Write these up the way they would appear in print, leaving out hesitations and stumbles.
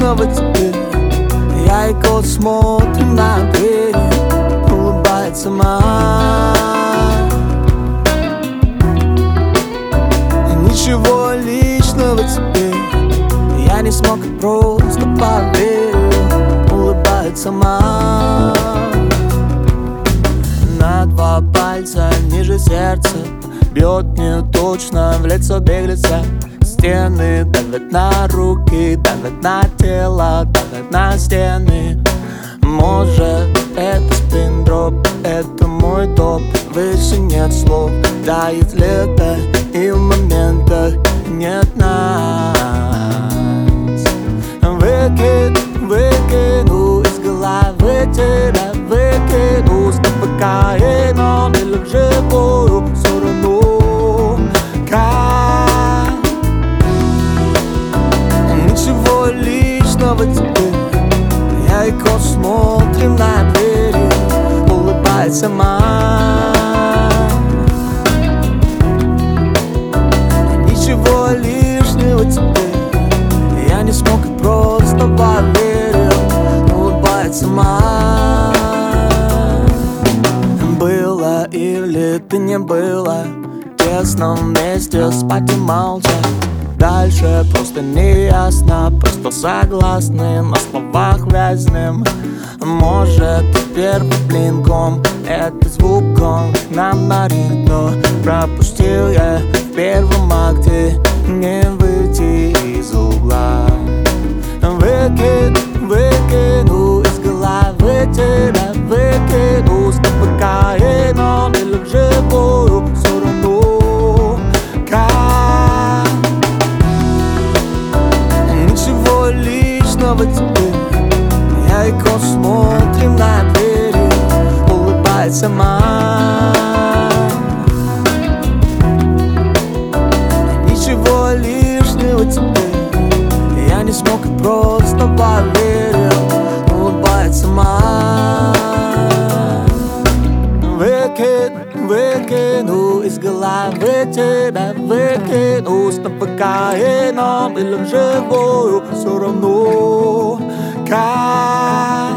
снова теперь. Я и кот смотрим на двери, улыбается мать. Ничего личного теперь, я не смог и просто поверил, улыбается мать. На 2 пальца ниже сердца бьет мне точно в лицо беглеца. Стены давят на руки, давят на тело, давят на стены. Может, это спин-дроп, это мой топ. Выше нет слов, тает лето, и в моментах нет нас. Выкину из головы тебя, выкину с кокаином или вживую, все равно как. Ничего личного теперь, я и кот смотрим на двери, улыбается мать. Ничего лишнего теперь, я не смог и просто поверил, улыбается мать. Было или ты не было, честно вместе спать и молчать. Дальше просто не ясно, просто согласны на словах вязнем. Может, первым блинком, это звуком нам на ринг, но пропустил я в первом акте не выйти из угла. Выкину из головы тебя, выкину с кокаином или вживую, все равно как. Ничего личного теперь, я и кот смотрим на двери, улыбается мать. Ничего лишнего теперь, я не смог и просто поверил, улыбается мать. Выкину из головы тебя, выкину с кокаином или вживую, все равно как.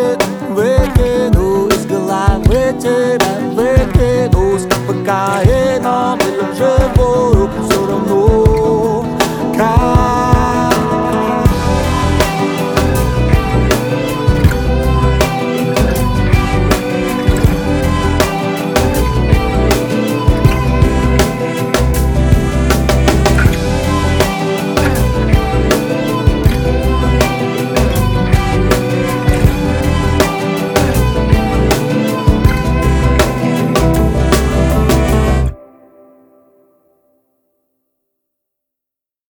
Выкину из головы тебя, выкину с кокаином